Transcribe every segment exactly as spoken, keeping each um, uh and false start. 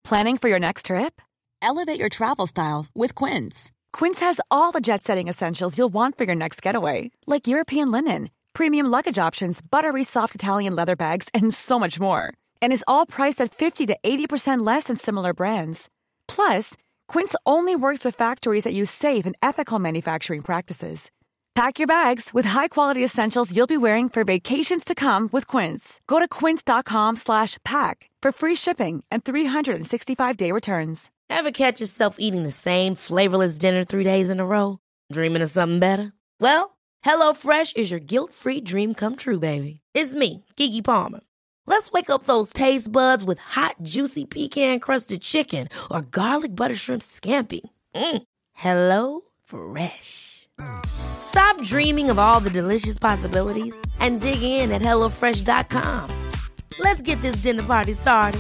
Planning for your next trip? Elevate your travel style with Quince. Quince has all the jet-setting essentials you'll want for your next getaway, like European linen, premium luggage options, buttery soft Italian leather bags, and so much more. And is all priced at fifty to eighty percent less than similar brands. Plus, Quince only works with factories that use safe and ethical manufacturing practices. Pack your bags with high-quality essentials you'll be wearing for vacations to come with Quince. Go to quince.com slash pack for free shipping and three sixty-five day returns. Ever catch yourself eating the same flavorless dinner three days in a row? Dreaming of something better? Well, HelloFresh is your guilt-free dream come true, baby. It's me, Keke Palmer. Let's wake up those taste buds with hot, juicy pecan-crusted chicken or garlic butter shrimp scampi. Mm. Hello Fresh. Stop dreaming of all the delicious possibilities and dig in at hello fresh dot com. Let's get this dinner party started.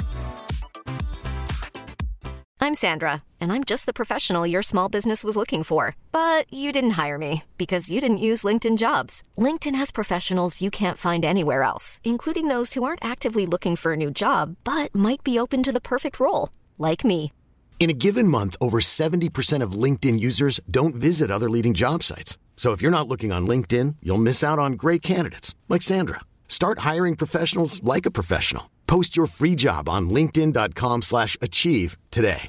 I'm Sandra, and I'm just the professional your small business was looking for. But you didn't hire me because you didn't use LinkedIn Jobs. LinkedIn has professionals you can't find anywhere else, including those who aren't actively looking for a new job, but might be open to the perfect role, like me. In a given month, over seventy percent of LinkedIn users don't visit other leading job sites. So if you're not looking on LinkedIn, you'll miss out on great candidates like Sandra. Start hiring professionals like a professional. Post your free job on linkedin.com slash achieve today.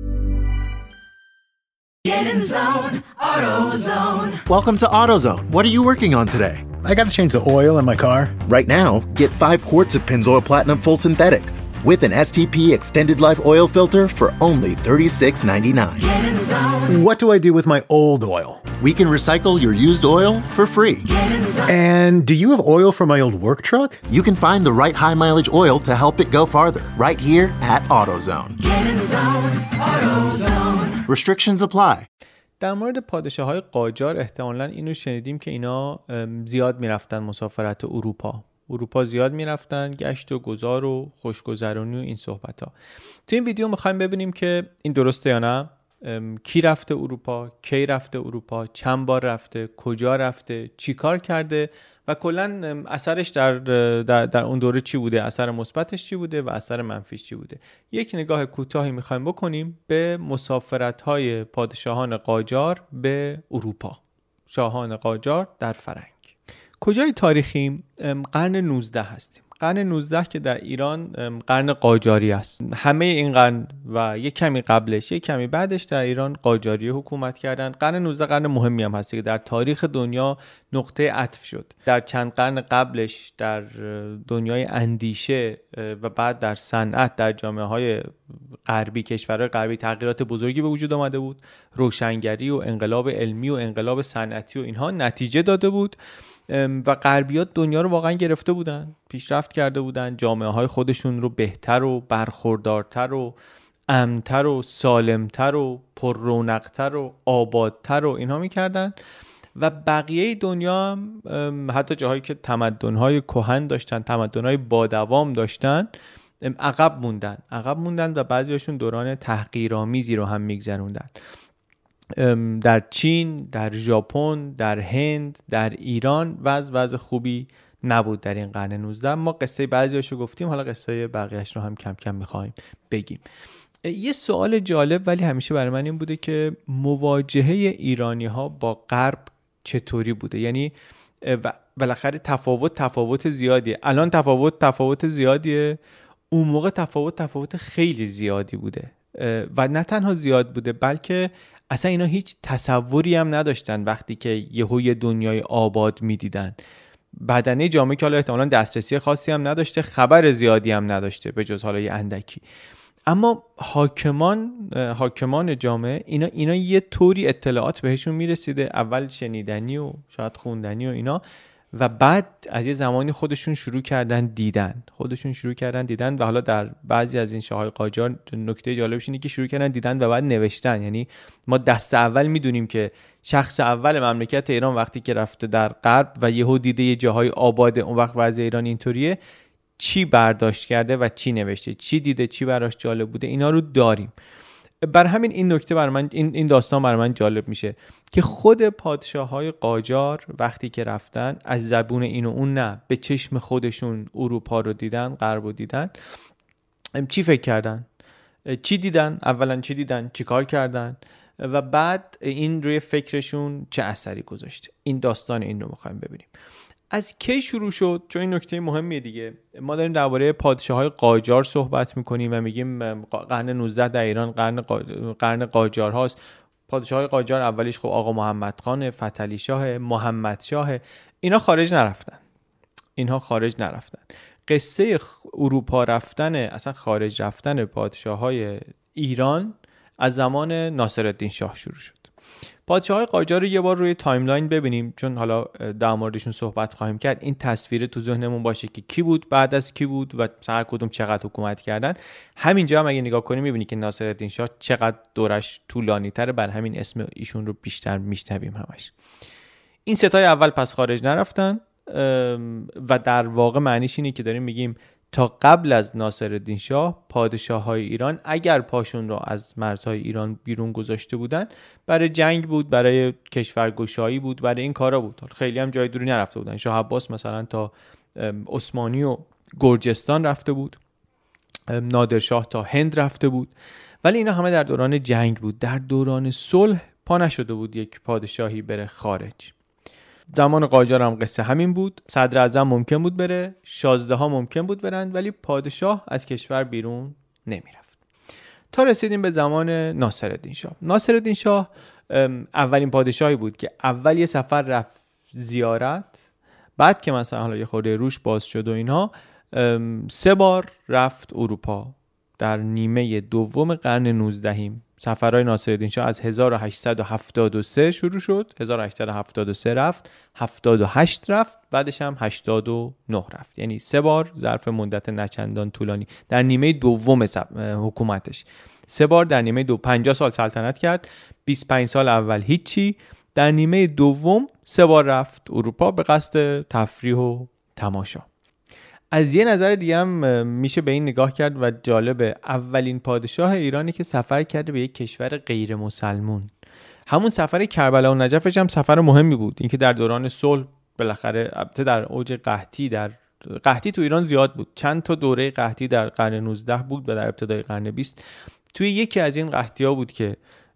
Get in zone, AutoZone. Welcome to AutoZone. What are you working on today? I got to change the oil in my car. Right now, get five quarts of Pennzoil Platinum Full Synthetic with an S T P Extended Life Oil Filter for only thirty-six ninety-nine. Get in zone. What do I do with my old oil? We can recycle your used oil for free. Get in zone. And do you have oil for my old work truck? You can find the right high mileage oil to help it go farther right here at AutoZone. Get in zone, AutoZone. Restrictions apply. در مورد پادشاه‌های قاجار احتمالاً اینو شنیدیم که اینا زیاد میرفتن مسافرت اروپا. اروپا زیاد میرفتن، گشت و گذار و خوشگذرانی و این صحبت ها. تو این ویدیو میخوایم ببینیم که این درسته یا نه، کی رفته اروپا، کی رفته اروپا، چند بار رفته، کجا رفته، چی کار کرده و کلا اثرش در, در در اون دوره چی بوده، اثر مثبتش چی بوده و اثر منفیش چی بوده. یک نگاه کوتاهی میخوایم بکنیم به مسافرت‌های پادشاهان قاجار به اروپا. شاهان قاجار در فرنگ. کجای تاریخیم؟ قرن نوزده هستیم. قرن نوزده که در ایران قرن قاجاری است. همه این قرن و یک کمی قبلش یک کمی بعدش در ایران قاجاری حکومت کردن. قرن نوزده قرن مهمی هم هست که در تاریخ دنیا نقطه عطف شد. در چند قرن قبلش در دنیای اندیشه و بعد در صنعت در جامعه های غربی، کشورهای غربی تغییرات بزرگی به وجود آمده بود. روشنگری و انقلاب علمی و انقلاب صنعتی و اینها نتیجه داده بود و غربیات دنیا رو واقعا گرفته بودن، پیشرفت کرده بودن، جامعه های خودشون رو بهتر و برخوردارتر و امن‌تر و سالمتر و پر رونق‌تر و آبادتر و اینها میکردن و بقیه دنیا هم حتی جاهایی که تمدن‌های کهن داشتن، تمدن‌های با دوام داشتن، عقب موندن عقب موندن و بعضیاشون دوران تحقیرآمیزی رو هم میگذروندن. در چین، در ژاپن، در هند، در ایران وضع وضع خوبی نبود در این قرن نوزده. ما قصه بعضیاشو گفتیم، حالا قصه بقیه‌اش رو هم کم کم می‌خوایم بگیم. یه سوال جالب ولی همیشه برای من این بوده که مواجهه ایرانی‌ها با غرب چطوری بوده؟ یعنی بالاخره تفاوت تفاوت زیادیه. الان تفاوت تفاوت زیادیه، اون موقع تفاوت تفاوت خیلی زیادی بوده و نه تنها زیاد بوده بلکه اصلا اینا هیچ تصوری هم نداشتن وقتی که یهو یه دنیای آباد میدیدن. بدنه جامعه که حالا احتمالاً دسترسی خاصی هم نداشته، خبر زیادی هم نداشته به جز حالا یه اندکی. اما حاکمان حاکمان جامعه اینا اینا یه طوری اطلاعات بهشون میرسیده، اول شنیدنی و شاید خوندنی و اینا، و بعد از یه زمانی خودشون شروع کردن دیدن خودشون شروع کردن دیدن و حالا در بعضی از این شاههای قاجار نکته جالبش اینه که شروع کردن دیدن و بعد نوشتن. یعنی ما دست اول میدونیم که شخص اول مملکت ایران وقتی که رفته در غرب و یهو دیده یه جاهای آباد، اون وقت وضع ایران اینطوریه، چی برداشت کرده و چی نوشته، چی دیده، چی براش جالب بوده، اینا رو داریم. بر همین این نکته بر من این این داستان بر من جالب میشه که خود پادشاه‌های قاجار وقتی که رفتن از زبون این و اون نه، به چشم خودشون اروپا رو دیدن، غرب رو دیدن، چی فکر کردن؟ چی دیدن؟ اولا چی دیدن؟ چی کار کردن؟ و بعد این روی فکرشون چه اثری گذاشته. این داستان این رو میخوایم ببینیم. از کی شروع شد؟ چون این نکته مهمیه دیگه. ما داریم درباره پادشاه‌های قاجار صحبت میکنیم و میگیم قرن نوزده در ایران قرن قرن قاجار هاست. پادشاه‌های قاجار اولیش خب آقا محمد خان، فتحعلی شاه، محمد شاه، اینا خارج نرفتن. اینها خارج نرفتن. قصه اروپا رفتن، اصلا خارج رفتن پادشاه‌های ایران از زمان ناصرالدین شاه شروع شد. پادشاه‌های قاجار رو یه بار روی تایملاین ببینیم، چون حالا در موردشون صحبت خواهیم کرد. این تصویر تو ذهنمون باشه که کی بود، بعد از کی بود و هر کدوم چقدر حکومت کردن. همینجا هم اگه نگاه کنیم می‌بینی که ناصرالدین شاه چقدر دورش طولانی‌تره، بر همین اسم ایشون رو بیشتر میشنویم همش. این ستای اول پس خارج نرفتن و در واقع معنیش اینه که داریم میگیم تا قبل از ناصرالدین شاه پادشاه‌های ایران اگر پاشون رو از مرزهای ایران بیرون گذاشته بودن، برای جنگ بود، برای کشورگشایی بود، برای این کارا بود. خیلی هم جای دوری نرفته بودن. شاه عباس مثلا تا عثمانی و گرجستان رفته بود، نادرشاه تا هند رفته بود، ولی اینا همه در دوران جنگ بود. در دوران صلح پا نشده بود یک پادشاهی بره خارج. زمان قاجار هم قصه همین بود. صدر اعظم ممکن بود بره، شازده ها ممکن بود برن، ولی پادشاه از کشور بیرون نمیرفت. تا رسیدیم به زمان ناصرالدین شاه. ناصرالدین شاه اولین پادشاهی بود که اول یه سفر رفت زیارت، بعد که مثلا حالا یه خورده روش باز شد و اینها، سه بار رفت اروپا. در نیمه دوم قرن نوزدهم سفرهای ناصرالدین شاه از هزار و هشتصد و هفتاد و سه شروع شد. هزار و هشتصد و هفتاد و سه رفت، هفتاد و هشت رفت، بعدش هم هشتاد و نه رفت. یعنی سه بار ظرف مدت نچندان طولانی در نیمه دوم حکومتش. سه بار در نیمه دو پنجاه سال سلطنت کرد. بیست و پنج سال اول هیچی. در نیمه دوم سه بار رفت اروپا به قصد تفریح و تماشا. از یه نظر دیگه هم میشه به این نگاه کرد و جالبه، اولین پادشاه ایرانی که سفر کرده به یک کشور غیر مسلمون. همون سفر کربلا و نجفش هم سفر مهمی بود. اینکه در دوران صلح بالاخره البته در اوج قحطی، در قحطی تو ایران زیاد بود. چند تا دوره قحطی در قرن نوزده بود و در ابتدای قرن بیست. توی یکی از این قحطی‌ها بود که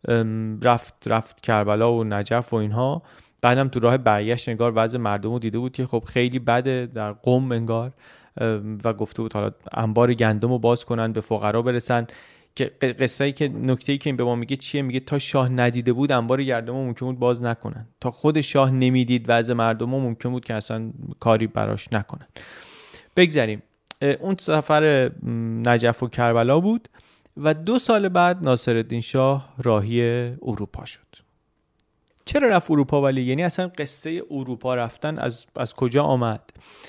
رفت رفت کربلا و نجف و اینها. بعدم تو راه برگشت انگار وضع مردم رو دیده بود که خب خیلی بده در قم انگار، و گفته بود حالا انبار گندم رو باز کنن به فقرا برسن. که قصه‌ای که نکته‌ای که این به ما میگه چیه؟ میگه تا شاه ندیده بود انبار گندم رو ممکن بود باز نکنن، تا خود شاه نمیدید وضع مردم رو ممکن بود که اصلا کاری براش نکنن. بگذاریم. اون سفر نجف و کربلا بود و دو سال بعد ناصرالدین شاه راهی اروپا شد. چرا رفت اروپا ولی؟ یعنی اصلا قصه اروپا رفتن از از کجا آمد؟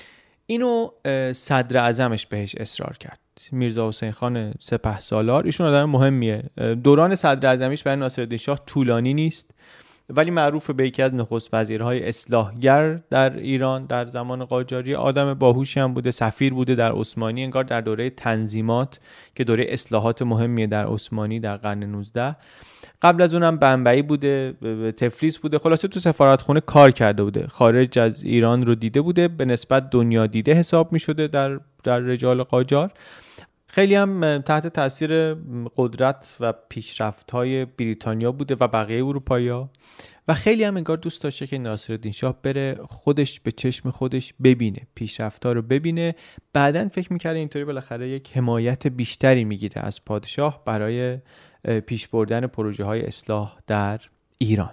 اینو صدر اعظمش بهش اصرار کرد، میرزا حسین خان سپهسالار. ایشون آدم مهمیه. دوران صدر اعظمیش برای ناصرالدین شاه طولانی نیست، ولی معروف به یکی از نخست وزیرهای اصلاحگر در ایران در زمان قاجاری. آدم باهوشی هم بوده، سفیر بوده در عثمانی، انگار در دوره تنظیمات که دوره اصلاحات مهمیه در عثمانی در قرن نوزده. قبل از اونم بمبئی بوده، تفلیس بوده. خلاصه تو سفارتخونه کار کرده بوده، خارج از ایران رو دیده بوده، به نسبت دنیا دیده حساب می شده در در رجال قاجار. خیلی هم تحت تاثیر قدرت و پیشرفت‌های بریتانیا بوده و بقیه اروپایی‌ها، و خیلی هم انگار دوست داشته که ناصرالدین شاه بره خودش به چشم خودش ببینه، پیشرفت‌ها رو ببینه. بعدن فکر می‌کرده اینطوری بالاخره یک حمایت بیشتری میگیره از پادشاه برای پیش بردن پروژه‌های اصلاح در ایران.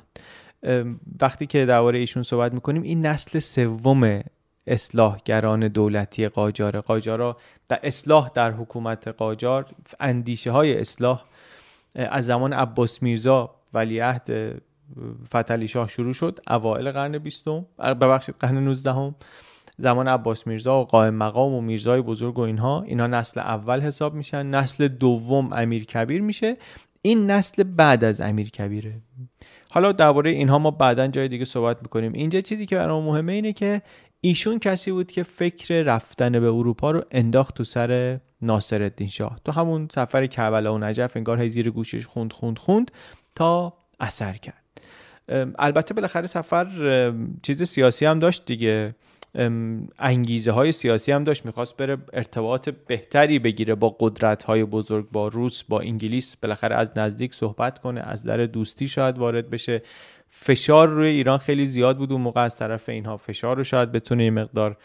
وقتی که درباره ایشون صحبت می‌کنیم، این نسل سوم اصلاحگران دولتی قاجار. قاجارا در اصلاح در حکومت قاجار، اندیشه های اصلاح از زمان عباس میرزا ولیعهد فتحعلی شاه شروع شد، اوایل قرن بیستم، ببخشید قرن نوزدهم. زمان عباس میرزا و قائم مقام و میرزای بزرگ و اینها اینا نسل اول حساب میشن. نسل دوم امیر کبیر میشه. این نسل بعد از امیر کبیره. حالا درباره اینها ما بعداً جای دیگه صحبت میکنیم. اینجا چیزی که برام مهمه اینه که ایشون کسی بود که فکر رفتن به اروپا رو انداخت تو سر ناصرالدین شاه. تو همون سفر کربلا و نجف انگار هی زیر گوشش خوند خوند خوند تا اثر کرد. البته بالاخره سفر چیز سیاسی هم داشت دیگه. انگیزه های سیاسی هم داشت، میخواست بره ارتباط بهتری بگیره با قدرت های بزرگ، با روس، با انگلیس، بالاخره از نزدیک صحبت کنه، از در دوستی شاید وارد بشه. فشار روی ایران خیلی زیاد بود اون موقع از طرف اینها، فشار رو شاید بتونه یه مقدار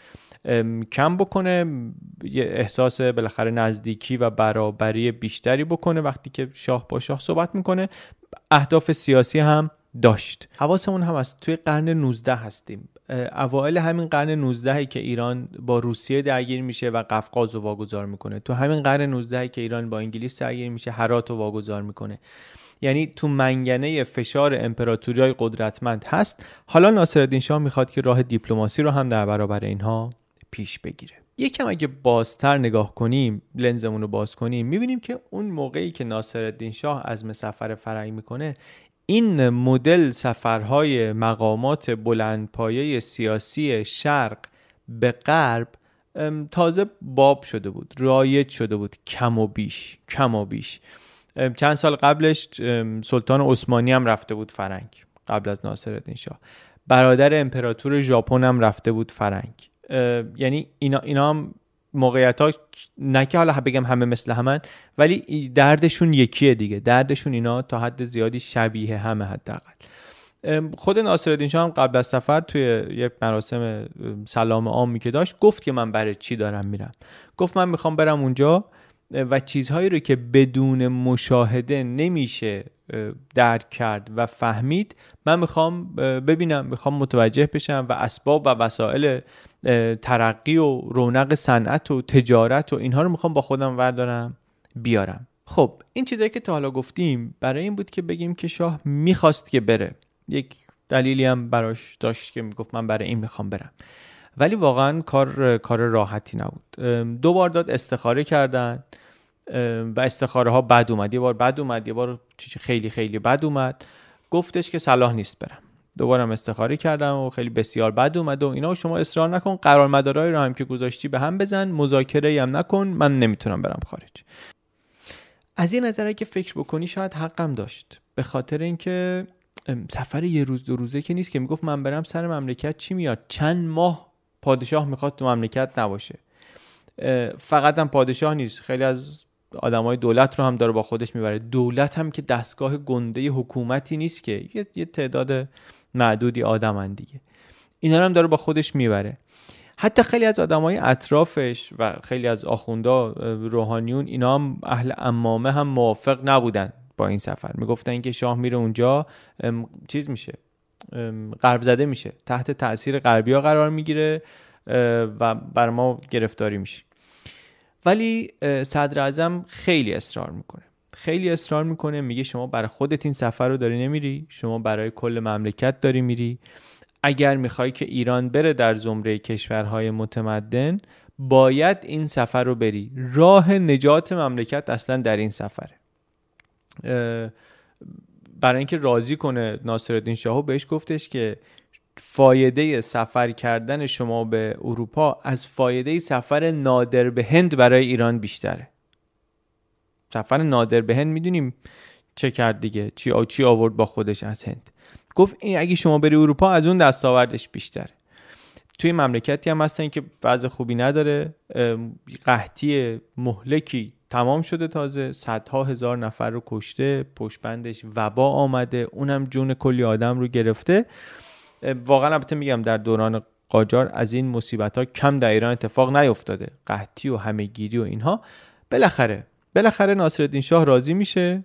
کم بکنه، یه احساس بالاخره نزدیکی و برابری بیشتری بکنه وقتی که شاه با شاه صحبت میکنه. اهداف سیاسی هم داشت. حواسمون هم هست توی قرن نوزده هستیم، اوایل همین قرن نوزده که ایران با روسیه درگیر میشه و قفقاز رو واگذار میکنه، تو همین قرن نوزده که ایران با انگلیس درگیر میشه هرات رو واگذار میکنه. یعنی تو منگنه فشار امپراتوری‌های قدرتمند هست. حالا ناصرالدین شاه میخواد که راه دیپلماسی رو هم در برابر اینها پیش بگیره. یکم اگه بازتر نگاه کنیم، لنزمون رو باز کنیم، میبینیم که اون موقعی که ناصرالدین شاه عزم سفر فرنگ میکنه، این مدل سفرهای مقامات بلندپایه سیاسی شرق به غرب تازه باب شده بود، رایج شده بود، کم و بیش کم و بیش. چند سال قبلش سلطان عثمانی هم رفته بود فرنگ قبل از ناصرالدین شاه، برادر امپراتور ژاپن هم رفته بود فرنگ. یعنی اینا اینا هم موقعیت ها نه که حالا بگم همه مثل همن، ولی دردشون یکیه دیگه، دردشون اینا تا حد زیادی شبیه همه. حداقل خود ناصرالدین شاه هم قبل از سفر توی یک مراسم سلام عامی که داشت گفت که من برای چی دارم میرم. گفت من میخوام برم اونجا و چیزهایی رو که بدون مشاهده نمیشه درک کرد و فهمید، من میخوام ببینم، میخوام متوجه بشم و اسباب و وسایل ترقی و رونق صنعت و تجارت و اینها رو میخوام با خودم وردارم بیارم. خب این چیزایی که تا حالا گفتیم برای این بود که بگیم که شاه میخواست که بره، یک دلیلی هم براش داشت که میگفت من برای این میخوام برم، ولی واقعا کار کار راحتی نبود. دو بار داد استخاره کردن و استخاره ها بد اومد، یه بار بد اومد، یه بار خیلی خیلی بد اومد. گفتش که صلاح نیست برم. دوبارم استخاره کردم و خیلی بسیار بد اومد و اینا. شما اصرار نکن، قرارمدارای رو هم که گذاشتی به هم بزن، مذاکره‌ای هم نکن، من نمیتونم برم خارج. از این نظره که فکر بکنی شاید حقم داشت، به خاطر اینکه سفر یه روز دو روزه که نیست که میگفت من برم سر مملکت چی میاد، چند ماه پادشاه میخواد تو مملکت نباشه. فقط هم پادشاه نیست، خیلی از آدمای دولت رو هم داره با خودش میبره. دولت هم که دستگاه گنده حکومتی نیست که، یه, یه تعداد معدودی آدمن دیگه، اینا رو هم داره با خودش میبره. حتی خیلی از آدمای اطرافش و خیلی از آخوندا روحانیون اینا هم اهل عمامه هم موافق نبودن با این سفر. میگفتن که شاه میره اونجا چیز میشه، غرب زده میشه، تحت تأثیر غربی‌ها قرار میگیره و بر ما گرفتاری میشه. ولی صدر اعظم خیلی اصرار میکنه، خیلی اصرار میکنه، میگه شما برای خودت این سفر رو داری نمیری، شما برای کل مملکت داری میری. اگر میخوای که ایران بره در زمره کشورهای متمدن، باید این سفر رو بری. راه نجات مملکت اصلا در این سفره. برای اینکه راضی کنه ناصرالدین شاهو، بهش گفتش که فایده سفر کردن شما به اروپا از فایده سفر نادر به هند برای ایران بیشتره. سفر نادر به هند میدونیم چه کرد دیگه، چی آ چی آورد با خودش از هند. گفت این اگه شما بری اروپا از اون دستاوردش بیشتره. توی مملکتی هم هستن که وضع خوبی نداره، قحطی مهلکی تمام شده، تازه صدها هزار نفر رو کشته، پشت بندش وبا آمده، اونم جون کلی آدم رو گرفته. واقعا البته میگم در دوران قاجار از این مصیبت‌ها کم در ایران اتفاق نیفتاده، قحطی و همه‌گیری و اینها. بالاخره بالاخره ناصرالدین شاه راضی میشه.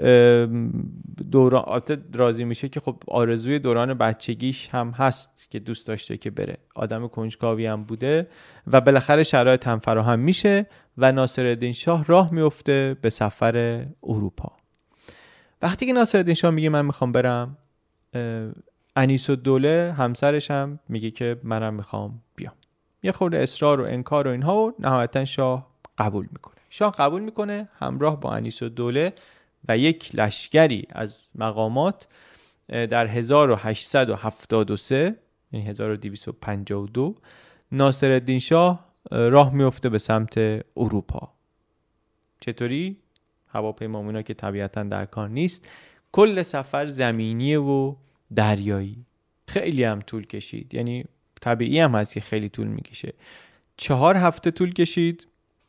دوران راضی میشه که خب آرزوی دوران بچگیش هم هست که دوست داشته که بره، آدم کنجکاوی هم بوده و بالاخره شرایط هم فراهم میشه و ناصرالدین شاه راه میفته به سفر اروپا. وقتی که ناصرالدین شاه میگه من میخوام برم، انیس‌الدوله همسرش هم میگه که منم میخوام بیام. یه خورده اصرار و انکار و اینها و نهایتا شاه قبول میکنه. شاه قبول میکنه، همراه با انیس‌الدوله و یک لشکری از مقامات در هزار و هشتصد و هفتاد و سه یعنی هزار و دویست و پنجاه و دو ناصرالدین شاه راه میفته به سمت اروپا. چطوری؟ هواپیمایینا که طبیعتاً در کار نیست، کل سفر زمینیه و دریایی. خیلی هم طول کشید، یعنی طبیعی هم هست که خیلی طول میکشه. چهار هفته طول کشید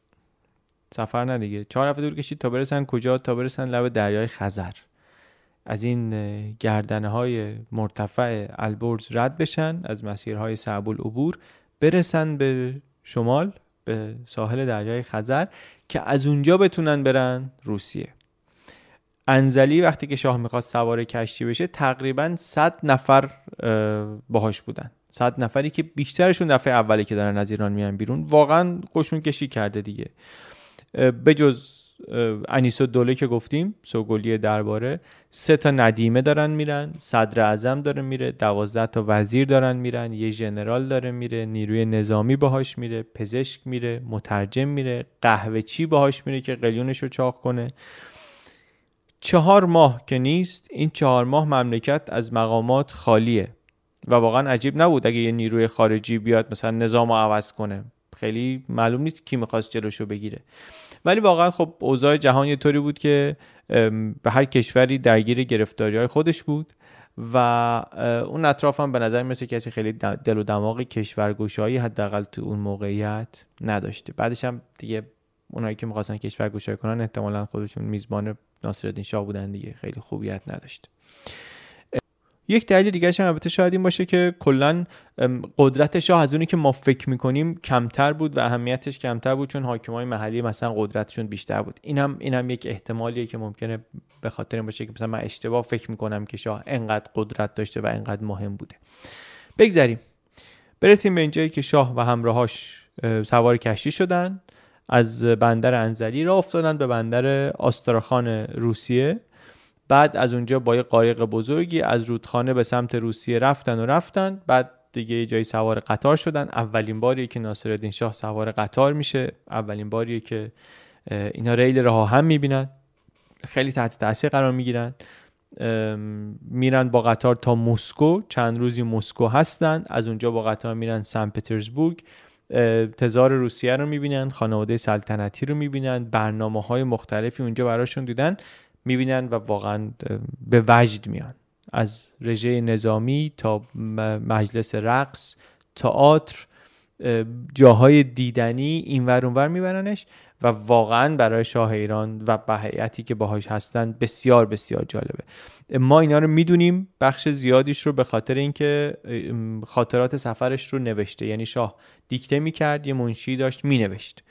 سفر، نه دیگه، چهار هفته طول کشید تا برسن کجا؟ تا برسن لب دریای خزر. از این گردنه های مرتفع البرز رد بشن، از مسیرهای صعب العبور برسن به شمال به ساحل دریای خزر که از اونجا بتونن برن روسیه. انزلی وقتی که شاه میخواست سوار کشتی بشه تقریبا صد نفر باهاش بودن، صد نفری که بیشترشون دفعه اولی که دارن از ایران میان بیرون. واقعا قشون کشی کرده دیگه. به جز انیس‌الدوله که گفتیم سوگلی درباره، سه تا ندیمه دارن میرن، صدر اعظم داره میره، دوازده تا وزیر دارن میرن، یه ژنرال داره میره، نیروی نظامی باهاش میره، پزشک میره، مترجم میره، قهوه‌چی باهاش میره که قلیونش رو چاق کنه. چهار ماه که نیست، این چهار ماه مملکت از مقامات خالیه و واقعا عجیب نبود اگه یه نیروی خارجی بیاد مثلا نظامو عوض کنه. خیلی معلوم نیست کی میخواست جلوشو بگیره، ولی واقعا خب اوضاع جهان یه طوری بود که به هر کشوری درگیر گرفتاری‌های خودش بود و اون اطراف هم به نظر میرسه کسی خیلی دل و دماغ کشورگشایی حداقل تو اون موقعیت نداشته. بعدش هم دیگه اونایی که می‌خواستن کشورگشایی کنن احتمالاً خودشون میزبان ناصرالدین شاه بودن دیگه، خیلی خوبیت نداشت. یک دلیل دیگه هم البته شاید این باشه که کلا قدرت شاه از اونی که ما فکر میکنیم کمتر بود و اهمیتش کمتر بود، چون حاکمای محلی مثلا قدرتشون بیشتر بود. این هم این هم یک احتمالیه که ممکنه به خاطر این باشه که مثلا من اشتباه فکر میکنم که شاه انقدر قدرت داشته و انقدر مهم بوده. بگذریم برسیم به اینجایی که شاه و همراهاش سوار کشتی شدن، از بندر انزلی راه افتادن به بندر آستراخان روسیه. بعد از اونجا با یه قایق بزرگی از رودخانه به سمت روسیه رفتن و رفتن. بعد دیگه یه جایی سوار قطار شدن. اولین باریه که ناصرالدین شاه سوار قطار میشه، اولین باریه که اینا ریل راه هم میبینن، خیلی تحت تاثیر قرار میگیرن. میرن با قطار تا مسکو، چند روزی مسکو هستن، از اونجا با قطار میرن سن پترزبورگ، تزار روسیه رو میبینن، خانواده سلطنتی رو میبینن، برنامه‌های مختلفی اونجا براشون دیدن میبینن و واقعا به وجد میان. از رژه نظامی تا مجلس رقص، تئاتر، جاهای دیدنی اینور اونور میبرنش و واقعا برای شاه ایران و هیئتی که باهاش هستن بسیار بسیار جالبه. ما اینا رو میدونیم، بخش زیادیش رو به خاطر اینکه خاطرات سفرش رو نوشته، یعنی شاه دیکته میکرد، یه منشی داشت مینوشت.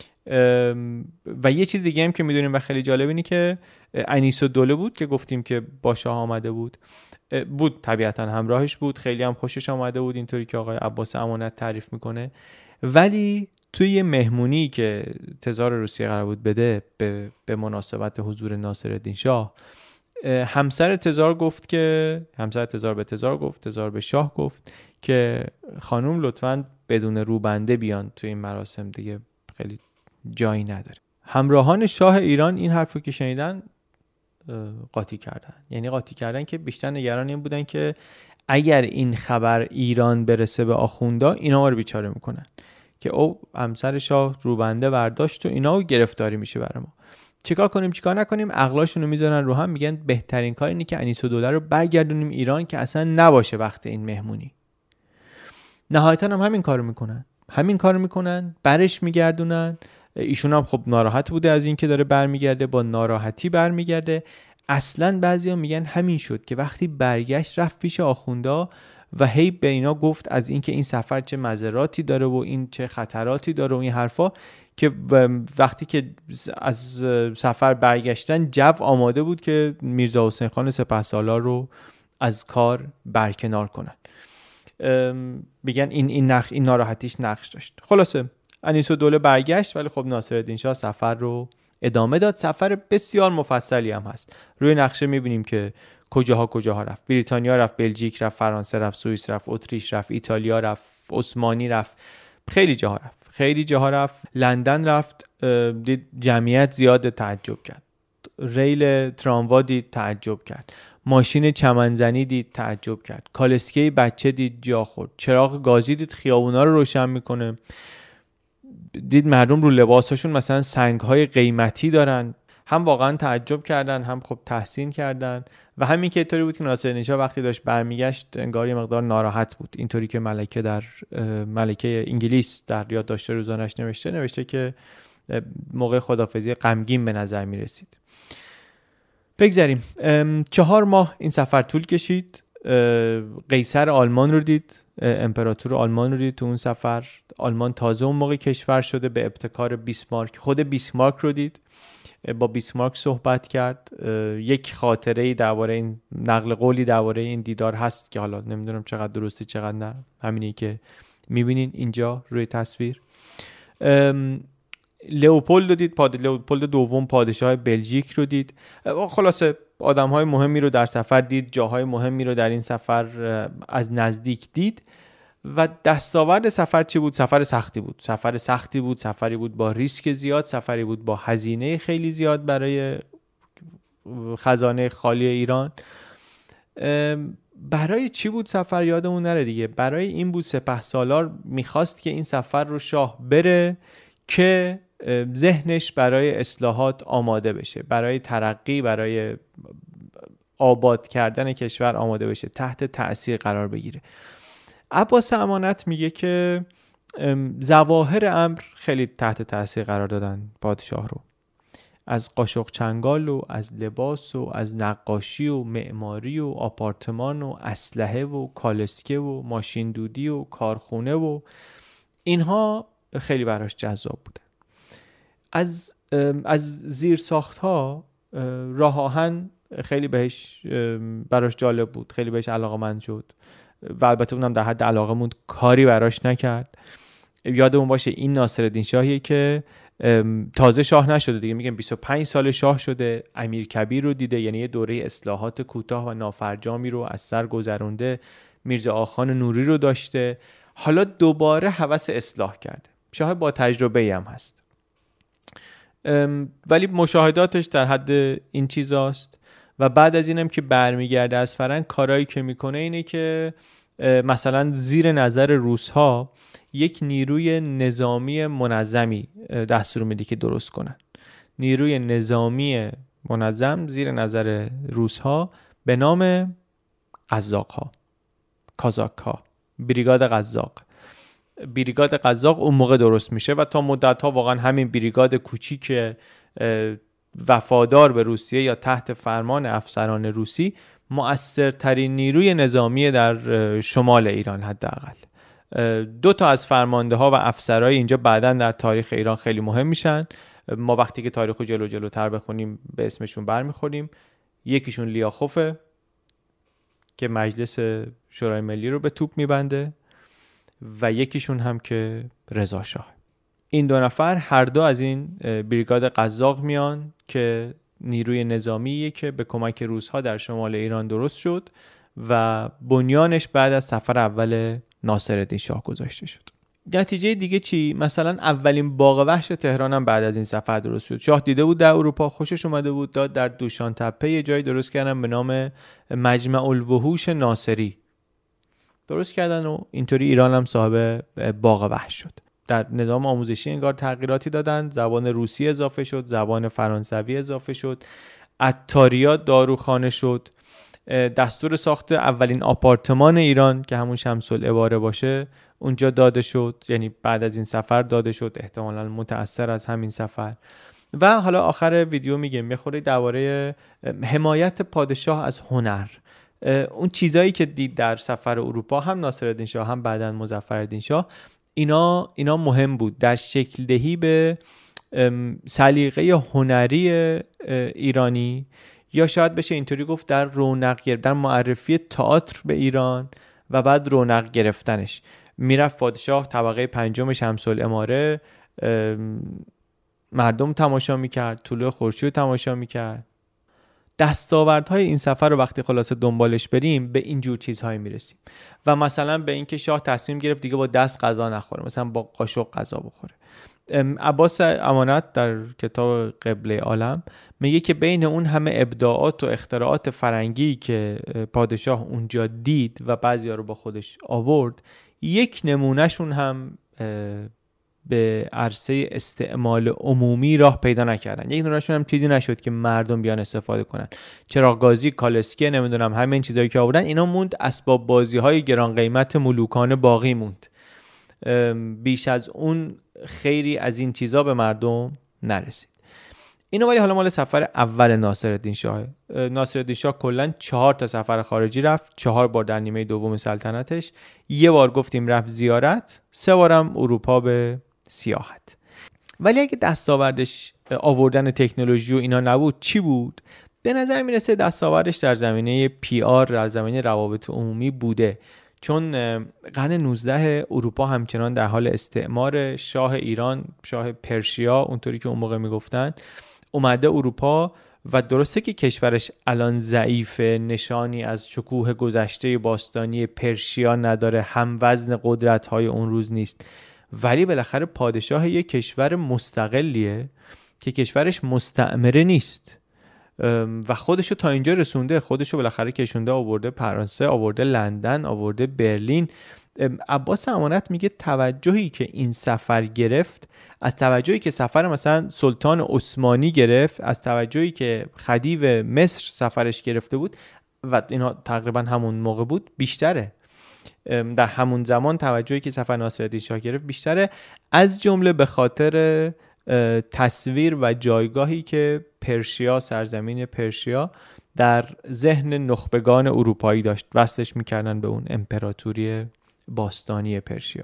و یه چیز دیگه هم که میدونیم و خیلی جالب اینه که انیس‌الدوله بود که گفتیم که با شاه آمده بود بود طبیعتا همراهش بود، خیلی هم خوشش آمده بود، اینطوری که آقای عباس امانت تعریف میکنه. ولی توی یه مهمونی که تزار روسیه قرار بود بده به, به مناسبت حضور ناصرالدین شاه، همسر تزار گفت که همسر تزار به تزار گفت تزار به شاه گفت که خانوم لطفاً بدون روبنده بیان توی این مراسم، دیگه خیلی جایی نداره. همراهان شاه ایران این حرفو که شنیدن قاطی کردن، یعنی قاطی کردن که بیشتر نگران این بودن که اگر این خبر ایران برسه به آخوندا اینا ما رو بیچاره میکنن که او همسر شاه روبنده برداشت و اینا رو گرفتاری میشه برای ما. چیکار کنیم چیکار نکنیم؟ عقلاشونو میذارن رو هم، میگن بهترین کار اینه که انیس‌الدوله رو برگردونیم ایران که اصلا نباشه وقت این مهمونی. نهایتا هم همین کارو میکنن همین کارو میکنن برش میگردونن. ایشون هم خب ناراحت بوده از این که داره برمیگرده، با ناراحتی برمیگرده. اصلا بعضیا میگن همین شد که وقتی برگشت رفت پیش آخوندا و هی به اینا گفت از این که این سفر چه مضراتی داره و این چه خطراتی داره و این حرفا، که وقتی که از سفر برگشتن جو آماده بود که میرزا حسین خان سپهسالار رو از کار برکنار کنن. میگن این این نقش این ناراحتیش نقش داشت. خلاصه انیس‌الدوله برگشت، ولی خب ناصرالدین شاه سفر رو ادامه داد. سفر بسیار مفصلی هم هست. روی نقشه میبینیم که کجاها کجاها رفت. بریتانیا رفت، بلژیک رفت، فرانسه رفت، سوئیس رفت، اتریش رفت، ایتالیا رفت، عثمانی رفت، خیلی جاها رفت خیلی جاها رفت لندن رفت، دید جمعیت زیاد، تعجب کرد. ریل تراموا دید، تعجب کرد. ماشین چمنزنی دید، تعجب کرد. کالسکه بچه دید، جا خورد. چراغ گازی دید، خیابونا رو روشن میکنه. دید مردم رو لباساشون مثلا سنگ‌های قیمتی دارن. هم واقعا تعجب کردن، هم خب تحسین کردن و همین که اینطوری بود که ناصرالدین شاه وقتی داشت برمیگشت انگار یه مقدار ناراحت بود. اینطوری که ملکه در ملکه انگلیس در یادداشت روزانه‌اش نوشته نوشته که موقع خدافظی غمگین به نظر می رسید. بگذاریم. چهار ماه این سفر طول کشید. قیصر آلمان رو دید، امپراتور آلمان رو دید تو اون سفر. آلمان تازه اون موقع کشور شده به ابتکار بیسمارک. خود بیسمارک رو دید، با بیسمارک صحبت کرد. یک خاطره‌ای درباره این نقل قولی درباره این دیدار هست که حالا نمیدونم چقدر درسته چقدر نه، همینی که میبینین اینجا روی تصویر. لئوپولد رو دید، پاد... لئوپولد دوم پادشاه بلژیک رو دید. خلاصه آدم‌های مهمی رو در سفر دید، جاهای مهمی رو در این سفر از نزدیک دید. و دستاورد سفر چی بود؟ سفر سختی بود. سفر سختی بود، سفری بود با ریسک زیاد، سفری بود با هزینه خیلی زیاد برای خزانه خالی ایران. برای چی بود سفر؟ یادمون نره دیگه. برای این بود سپهسالار میخواست که این سفر رو شاه بره که ذهنش برای اصلاحات آماده بشه، برای ترقی، برای آباد کردن کشور آماده بشه، تحت تأثیر قرار بگیره. عباس امانت میگه که ظواهر امر خیلی تحت تأثیر قرار دادن پادشاه رو، از قاشق چنگال و از لباس و از نقاشی و معماری و آپارتمان و اسلحه و کالسکه و ماشین دودی و کارخونه و اینها خیلی براش جذاب بودن. از از زیر ساختها راه آهن خیلی بهش براش جالب بود، خیلی بهش علاقه‌مند شد و البته اونم در حد علاقه موند، کاری براش نکرد. یادمون باشه این ناصرالدین شاهیه که تازه شاه نشده دیگه، میگم بیست و پنج سال شاه شده، امیرکبیر رو دیده، یعنی یه دوره اصلاحات کوتاه و نافرجامی رو از سر گذرونده، میرزا آخان نوری رو داشته، حالا دوباره هوس اصلاح کرده. شاه با تجربه هم هست ولی مشاهداتش در حد این چیزاست. و بعد از اینم که برمیگرده از فرنگ، کارهایی که میکنه اینه که مثلا زیر نظر روس‌ها یک نیروی نظامی منظمی دستور میده که درست کنن. نیروی نظامی منظم زیر نظر روس‌ها به نام قزاق‌ها، کازاک‌ها، بریگاد قزاق. بریگاد قزاق اون موقع درست میشه و تا مدت‌ها واقعا همین بریگاد کوچیک وفادار به روسیه یا تحت فرمان افسران روسی مؤثرترین نیروی نظامی در شمال ایران حداقل. دو تا از فرمانده ها و افسرهای اینجا بعداً در تاریخ ایران خیلی مهم میشن. ما وقتی که تاریخو جلو جلوتر بخونیم به اسمشون برمیخوریم. یکیشون لیاخوفه که مجلس شورای ملی رو به توپ میبنده و یکیشون هم که رضا شاه. این دو نفر هر دو از این بریگاد قزاق میان که نیروی نظامیه که به کمک روس‌ها در شمال ایران درست شد و بنیانش بعد از سفر اول ناصرالدین شاه گذاشته شد. نتیجه دیگه چی؟ مثلا اولین باغ وحش تهران هم بعد از این سفر درست شد. شاه دیده بود در اروپا، خوشش اومده بود، داد در دوشان تپه یه جای درست کردن به نام مجمع الوحوش ناصری درست کردن و اینطوری ایران هم صاحب باغ وحش شد. در نظام آموزشی انگار تغییراتی دادن، زبان روسی اضافه شد، زبان فرانسوی اضافه شد، عطاریات داروخانه شد، دستور ساخت اولین آپارتمان ایران که همون شمس العباره باشه اونجا داده شد، یعنی بعد از این سفر داده شد، احتمالاً متأثر از همین سفر. و حالا آخر ویدیو میگم میخوره درباره حمایت پادشاه از هنر، اون چیزایی که دید در سفر اروپا، هم ناصرالدین شاه هم بعداً مظفرالدین شاه، اینا اینا مهم بود در شکل دهی به سلیقه هنری ایرانی، یا شاید بشه اینطوری گفت در رونق گرفتن، در معرفی تئاتر به ایران و بعد رونق گرفتنش. میرفت پادشاه طبقه پنجم شمس العماره، مردم تماشا میکرد، طلوع خورشید تماشا میکرد. دستاوردهای این سفر رو وقتی خلاصه دنبالش بریم به اینجور چیزهایی میرسیم و مثلا به اینکه شاه تصمیم گرفت دیگه با دست غذا نخوره، مثلا با قاشق غذا بخوره. عباس امانت در کتاب قبله عالم میگه که بین اون همه ابداعات و اختراعات فرنگی که پادشاه اونجا دید و بعضیا رو با خودش آورد، یک نمونهشون هم به عرصه استعمال عمومی راه پیدا نکردن. یک دونهشون هم چیزی نشد که مردم بیان استفاده کنن. چراغ‌گازی، کالسکه، نمیدونم همه این چیزایی که آوردن، اینا موند اسباب بازی‌های گران قیمت ملوکانه باقی موند. بیش از اون خیری از این چیزا به مردم نرسید. اینو ولی حالا مال سفر اول ناصرالدین شاه. ناصرالدین شاه کلا چهار تا سفر خارجی رفت، چهار بار در نیمه دوم سلطنتش، یه بار گفتیم رفت زیارت، سه بارم اروپا به سیاحت. ولی اگه دستاوردش آوردن تکنولوژی و اینا نبود چی بود؟ به نظر میرسه دستاوردش در زمینه پی آر، در زمینه روابط عمومی بوده، چون قرن نوزده اروپا همچنان در حال استعمار. شاه ایران، شاه پرشیا اونطوری که اون موقع میگفتن، اومده اروپا و درسته که کشورش الان ضعیفه، نشانی از شکوه گذشته باستانی پرشیا نداره، هم وزن قدرت‌های اون روز نیست، ولی بالاخره پادشاه یک کشور مستقلیه که کشورش مستعمره نیست و خودشو تا اینجا رسونده، خودشو بالاخره کشونده، آورده فرانسه، آورده لندن، آورده برلین. عباس امانت میگه توجهی که این سفر گرفت، از توجهی که سفر مثلا سلطان عثمانی گرفت، از توجهی که خدیو مصر سفرش گرفته بود و اینا تقریبا همون موقع بود، بیشتره. در همون زمان توجهی که سفر ناصرالدین شاه گرفت بیشتره، از جمله به خاطر تصویر و جایگاهی که پرشیا، سرزمین پرشیا در ذهن نخبگان اروپایی داشت. وصلش میکردن به اون امپراتوری باستانی پرشیا.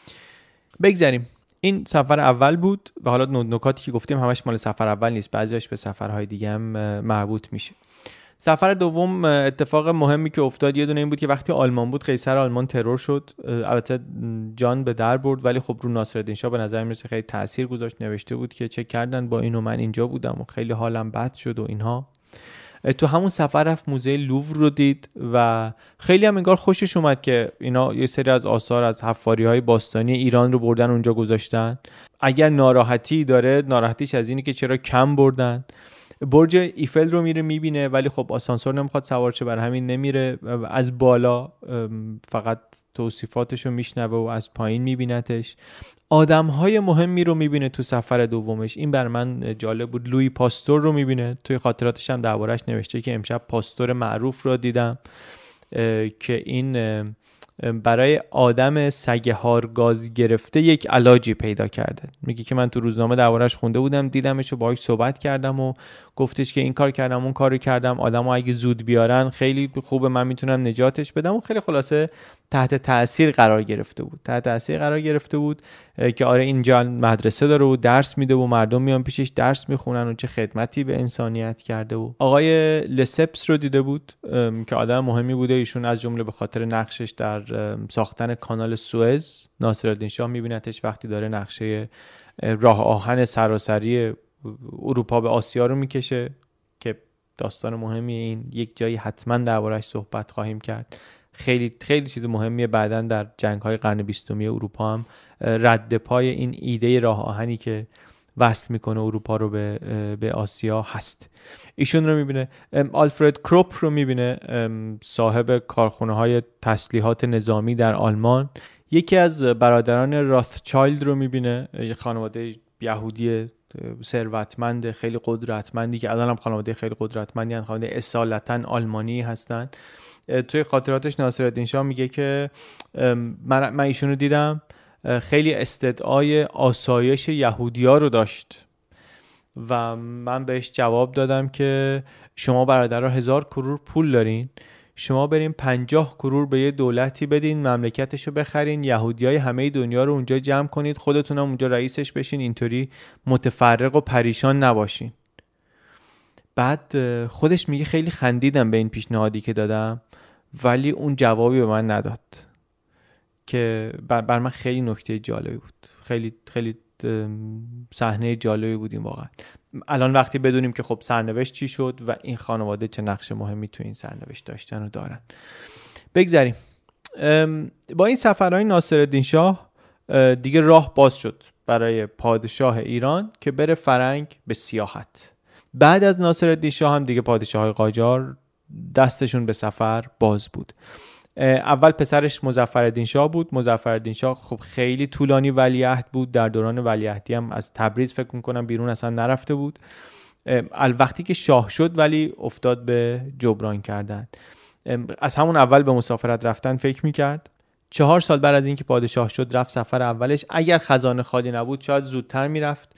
بگذاریم، این سفر اول بود و حالا نکاتی که گفتیم همش مال سفر اول نیست، بعضیش به سفرهای دیگه هم مربوط میشه. سفر دوم اتفاق مهمی که افتاد یه دونه این بود که وقتی آلمان بود، قیصر آلمان ترور شد. البته جان به در برد، ولی خب رو ناصرالدین شاه به نظر میرسه خیلی تأثیر گذاشت. نوشته بود که چه کردن با اینو، من اینجا بودم و خیلی حالم بد شد و اینها. تو همون سفر رفت موزه لوور رو دید و خیلی هم انگار خوشش اومد که اینا یه سری از آثار از حفاری‌های باستانی ایران رو بردن اونجا گذاشتن. اگر ناراحتی داره، ناراحتیش از اینه که چرا کم بردن. برج ایفل رو میره میبینه، ولی خب آسانسور نمیخواد سوار شه، بر همین نمیره. از بالا فقط توصیفاتش رو میشنوه و از پایین میبینتش. آدم‌های مهمی رو میبینه تو سفر دومش. این بر من جالب بود. لویی پاستور رو میبینه، توی خاطراتش هم دربارش نوشته که امشب پاستور معروف رو دیدم که این برای آدم سگهار گاز گرفته یک علاجی پیدا کرده. میگه که من تو روزنامه دربارش خونده بودم، دیدمش و باهاش صحبت کردم و گفتش که این کار کردم اون کارو کردم، آدمو اگه زود بیارن خیلی خوبه، من میتونم نجاتش بدم. و خیلی خلاصه تحت تاثیر قرار گرفته بود تحت تاثیر قرار گرفته بود که آره اینجا مدرسه داره و درس میده و مردم میان پیشش درس میخونن و چه خدمتی به انسانیت کرده. و آقای لسپس رو دیده بود که آدم مهمی بوده، ایشون از جمله به خاطر نقشش در ساختن کانال سوئز. ناصرالدین شاه میبینتش وقتی داره نقشه راه آهن سراسری اروپا به آسیا رو میکشه که داستان مهمی، این یک جایی حتما دربارش صحبت خواهیم کرد. خیلی خیلی چیز مهمیه. بعداً در جنگ‌های قرن بیستم اروپا هم رد پای این ایده راه آهنی که وصل میکنه اروپا رو به به آسیا هست. ایشون رو میبینه. آلفرد کروپ رو میبینه، صاحب کارخونه‌های تسلیحات نظامی در آلمان. یکی از برادران راثچایلد رو میبینه، یه خانواده یهودی ثروتمند خیلی قدرتمندی که الان هم خانواده خیلی قدرتمندی هستن، خانواده اصالتاً آلمانی هستن. توی خاطراتش ناصرالدین شاه میگه که من من ایشونو دیدم، خیلی استدعای آسایش یهودی‌ها رو داشت و من بهش جواب دادم که شما برادرها هزار کرور پول دارین، شما برین پنجاه کرور به یه دولتی بدین، مملکتشو بخرین، یهودیای همه دنیا رو اونجا جمع کنید، خودتون هم اونجا رئیسش بشین، اینطوری متفرق و پریشان نباشین. بعد خودش میگه خیلی خندیدم به این پیشنهادی که دادم، ولی اون جوابی به من نداد که بر, بر من خیلی نکته جالبی بود. خیلی خیلی صحنه جالبی بود این واقعا. الان وقتی بدونیم که خب سرنوشت چی شد و این خانواده چه نقش مهمی تو این سرنوشت داشتن و دارن. بگذاریم. با این سفرهای ناصرالدین شاه دیگه راه باز شد برای پادشاه ایران که بره فرنگ به سیاحت. بعد از ناصرالدین شاه هم دیگه پادشاه‌های قاجار دستشون به سفر باز بود. اول پسرش مظفرالدین شاه بود. مظفرالدین شاه خب خیلی طولانی ولیعهد بود، در دوران ولیعهدی هم از تبریز فکر میکنم بیرون اصلا نرفته بود. وقتی که شاه شد ولی افتاد به جبران کردن. از همون اول به مسافرت رفتن فکر میکرد. چهار سال بعد از اینکه پادشاه شد رفت سفر اولش. اگر خزانه خالی نبود شاید زودتر میرفت.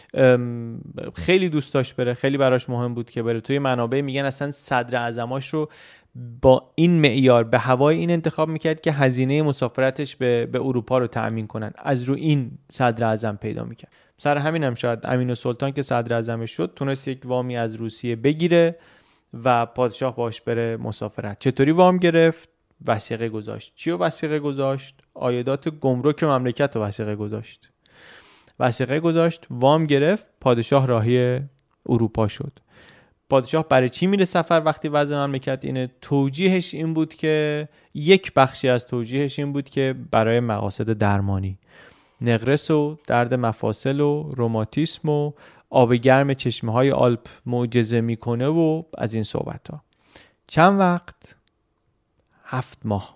خیلی دوست داشت بره، خیلی براش مهم بود که بره. توی منابع میگن اصلا صدر اعظماش رو با این معیار به هوای این انتخاب میکرد که هزینه مسافرتش به به اروپا رو تأمین کنن، از رو این صدر اعظم پیدا میکرد. سر همین هم شاید امین‌السلطان که صدر اعظمش شد تونست یک وامی از روسیه بگیره و پادشاه باش بره مسافرت. چطوری وام گرفت؟ وثیقه گذاشت. چی رو وثیقه گذاشت؟ عایدات گمرک مملکت رو وثیقه گذاشت. وثیقه گذاشت، وام گرفت، پادشاه راهی اروپا شد. پادشاه برای چی میره سفر وقتی وضع مملکت اینه؟ توجیهش این بود که یک بخشی از توجیهش این بود که برای مقاصد درمانی، نقرس و درد مفاصل و روماتیسم و آب گرم چشمه های آلپ معجزه میکنه و از این صحبت ها. چند وقت؟ هفت ماه.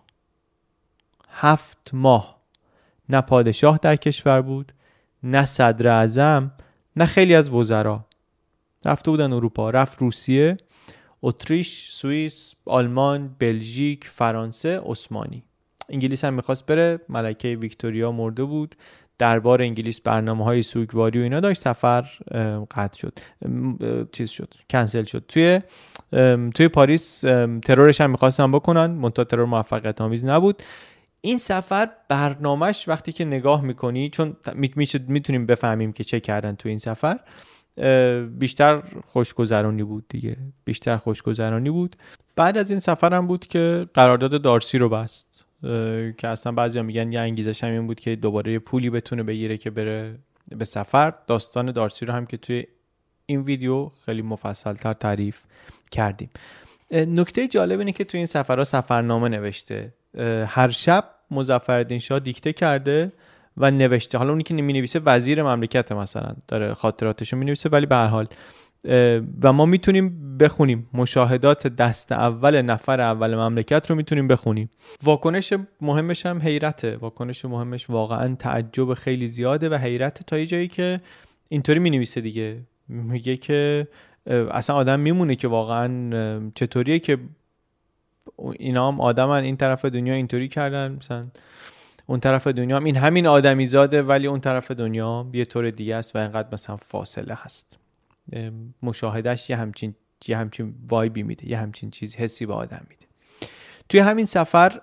هفت ماه نه پادشاه در کشور بود، نه صدر اعظم، نه خیلی از وزرا. رفته بودن اروپا. رفت روسیه، اتریش، سوئیس، آلمان، بلژیک، فرانسه، عثمانی. انگلیس هم میخواست بره، ملکه ویکتوریا مرده بود، دربار انگلیس برنامه‌های سوگواری و اینا داشت، سفر قطع شد، چیز شد، کنسل شد. توی توی پاریس ترورش هم میخواستن بکنن، منتها ترور موفقیت آمیز نبود. این سفر برنامهش وقتی که نگاه میکنی، چون میتونیم بفهمیم که چه کردن توی این سفر، بیشتر خوشگذرانی بود دیگه، بیشتر خوشگذرانی بود. بعد از این سفر هم بود که قرارداد دارسی رو بست که اصلا بعضیا میگن یه انگیزش هم این بود که دوباره یه پولی بتونه بگیره که بره به سفر. داستان دارسی رو هم که توی این ویدیو خیلی مفصل‌تر تعریف کردیم. نکته جالب اینه که توی این سفرها سفرنامه نوشته. هر شب مظفرالدین شاه دیکته کرده و نوشته. حالا اونی که می‌نویسه وزیر مملکت مثلا داره خاطراتشو می‌نویسه، ولی به هر حال و ما میتونیم بخونیم مشاهدات دست اول نفر اول مملکت رو میتونیم بخونیم. واکنش مهمش هم حیرته. واکنش مهمش واقعا تعجب خیلی زیاده و حیرت تا یه جایی که اینطوری مینویسه دیگه. میگه که اصلا آدم میمونه که واقعا چطوریه که اینا هم آدمن، این طرف دنیا اینطوری کردن، مثلا اون طرف دنیا هم این همین آدمی زاده ولی اون طرف دنیا یه طور دیگه است و اینقدر مثلا فاصله هست. مشاهدهش یه همچین یه همچین وایبی میده، یه همچین چیز حسی به آدم میده. توی همین سفر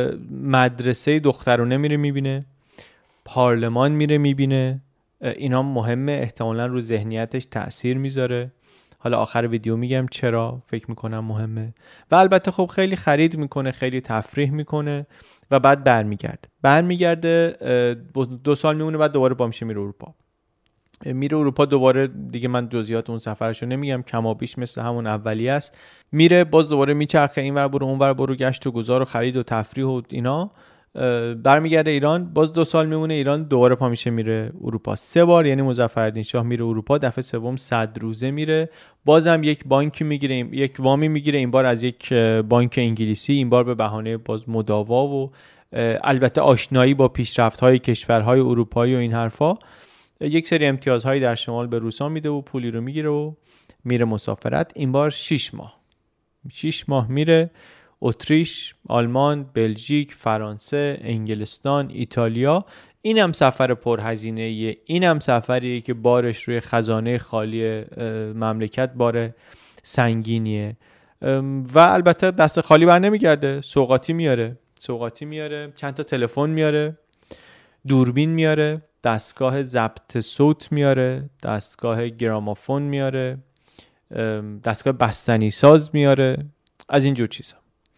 مدرسه دخترونه میره میبینه، پارلمان میره میبینه. اینا مهمه، احتمالاً رو ذهنیتش تأثیر میذاره. حالا آخر ویدیو میگم چرا فکر میکنم مهمه. و البته خب خیلی خرید میکنه، خیلی تفریح میکنه و بعد برمیگرده. برمیگرده دو سال میمونه، بعد دوباره با میشه میره اروپا. میره اروپا دوباره دیگه، من جزئیات اون سفرشو نمیگم، کمابیش مثل همون اولی است. میره باز دوباره میچرخه، این ور برو اون ور برو، گشت و گذار و خرید و تفریح و اینا. برمیگرده ایران، باز دو سال میمونه ایران، دوباره پا میشه میره اروپا. سه بار یعنی مظفرالدین شاه میره اروپا. دفعه سوم صد روزه میره، بازم یک بانکی میگیره، یک وامی میگیره، این بار از یک بانک انگلیسی، این بار به بهانه باز مداوا و البته آشنایی با پیشرفت‌های کشورهای اروپایی و این حرفا. یک سری امتیازهایی در شمال به روسا میده و پولی رو میگیره و میره مسافرت. این بار شش ماه شش ماه میره اتریش، آلمان، بلژیک، فرانسه، انگلستان، ایتالیا. اینم سفر پرهزینه‌ایه، اینم سفریه که بارش روی خزانه خالی مملکت بار سنگینیه و البته دست خالی بر نمیگرده. سوغاتی میاره سوغاتی میاره چند تا تلفن میاره، دوربین میاره، دستگاه ضبط صوت میاره، دستگاه گرامافون میاره، دستگاه بستنی ساز میاره، از اینجور چیزا.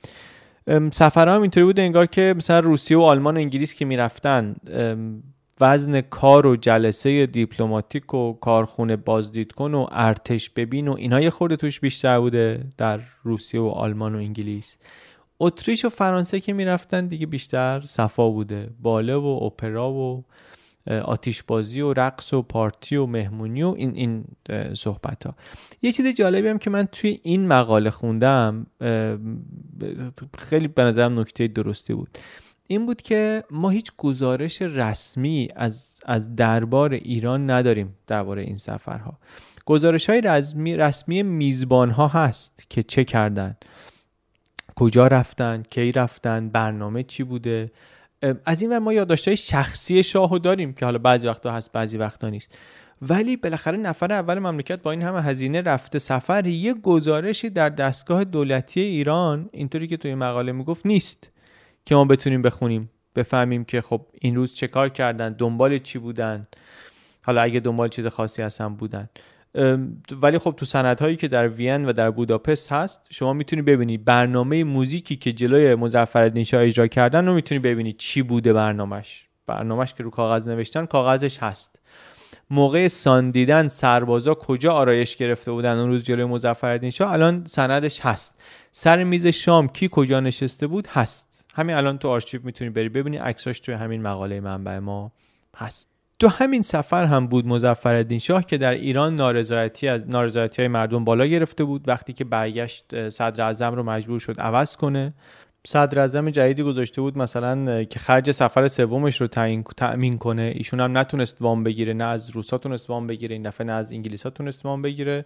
سفرها هم اینطوری بوده انگار که مثلا روسیه و آلمان و انگلیس که میرفتن، وزن کار و جلسه دیپلماتیک و کارخونه بازدیدکن و ارتش ببین و اینها یه خورده توش بیشتر بوده در روسیه و آلمان و انگلیس. اتریش و فرانسه که میرفتن دیگه بیشتر صفا بوده، باله و اپرا و آتش بازی و رقص و پارتی و مهمونی و این این صحبت ها. یه چیز جالبی هم که من توی این مقاله خوندم خیلی به نظرم نکته درستی بود، این بود که ما هیچ گزارش رسمی از از دربار ایران نداریم درباره این سفرها. گزارش های رسمی رسمی میزبان ها هست که چه کردن، کجا رفتن، کی رفتن، برنامه چی بوده. از این ور ما یادداشت‌های شخصی شاهو داریم که حالا بعضی وقتا هست بعضی وقتا نیست، ولی بالاخره نفر اول مملکت با این همه هزینه رفته سفر، یه گزارشی در دستگاه دولتی ایران اینطوری که توی مقاله میگفت نیست که ما بتونیم بخونیم بفهمیم که خب این روز چه کار کردن، دنبال چی بودن، حالا اگه دنبال چیز خاصی هستن بودن. ولی خب تو سندهایی که در وین و در بوداپست هست شما میتونی ببینی برنامه موزیکی که جلوی مظفرالدین شاه اجرا کردن رو میتونی ببینی چی بوده برنامهش برنامهش که رو کاغذ نوشتن کاغذش هست. موقع ساندیدن سربازا کجا آرایش گرفته بودن اون روز جلوی مظفرالدین شاه الان سندش هست. سر میز شام کی کجا نشسته بود هست. همین الان تو آرشیو میتونی بری ببینی، عکساش توی همین مقاله منبع ما هست. تو همین سفر هم بود مظفرالدین شاه که در ایران نارضایتی از نارضایتی‌های مردم بالا گرفته بود. وقتی که برگشت صدر اعظم رو مجبور شد عوض کنه. صدر اعظم جدیدی گذاشته بود مثلا که خرج سفر سومش رو تعیین تأمین کنه. ایشون هم نتونست وام بگیره، نه از روسا تونست وام بگیره، این دفعه نه از انگلیسا تونست وام بگیره.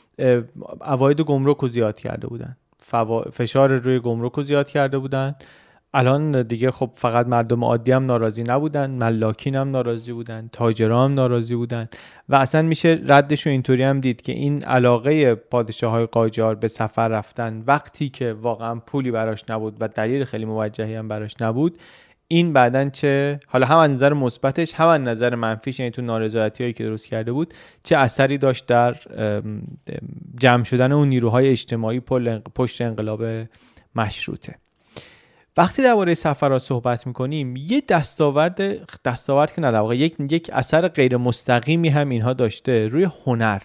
عواید گمرک رو زیاد کرده بودن، فشار روی گمرک رو زیاد کرده بودن. الان دیگه خب فقط مردم عادی هم ناراضی نبودن، ملاکین هم ناراضی بودن، تاجران هم ناراضی بودن و اصلا میشه ردش رو اینطوری هم دید که این علاقه پادشاه‌های قاجار به سفر رفتن وقتی که واقعا پولی براش نبود و دلیل خیلی موجهی هم براش نبود، این بعدن چه حالا هم از نظر مثبتش هم از نظر منفیش، یعنی تو نارضایتی‌هایی که درست کرده بود چه اثری داشت در جمع شدن اون نیروهای اجتماعی پشت انقلاب مشروطه. وقتی درباره سفرها صحبت میکنیم یه دستاورد دستاورد که نه در واقع یک یک اثر غیر مستقیمی هم اینها داشته روی هنر.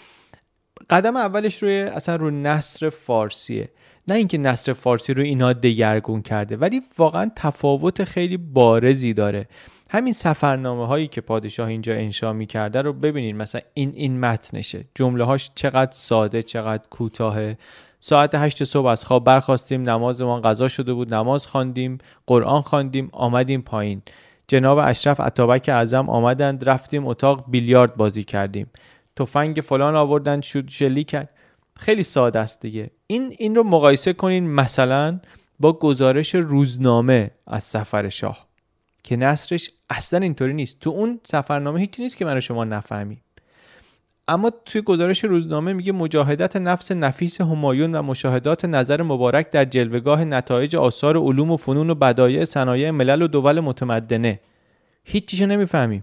قدم اولش روی اصلا روی نثر فارسیه، نه اینکه نثر فارسی رو اینا دگرگون کرده، ولی واقعا تفاوت خیلی بارزی داره. همین سفرنامه هایی که پادشاه اینجا انشا میکرده رو ببینید، مثلا این این متنشه، جمله هاش چقدر ساده چقدر کوتاهه. ساعت هشت صبح از خواب برخاستیم، نمازمان قضا شده بود، نماز خواندیم، قرآن خواندیم، آمدیم پایین. جناب اشرف اتابک اعظم آمدند، رفتیم اتاق بیلیارد بازی کردیم. تفنگ فلان آوردن شد شلی کرد. خیلی ساده است دیگه. این این رو مقایسه کنین مثلا با گزارش روزنامه از سفر شاه که نثرش اصلا اینطوری نیست. تو اون سفرنامه هیچی نیست که من و شما نفهمیم. اما توی گزارش روزنامه میگه مجاهدت نفس نفیس همایون و مشاهدات نظر مبارک در جلوهگاه نتایج آثار علوم و فنون و بدایع صنایع ملل و دول متمدنه. هیچ چیزو نمیفهمیم.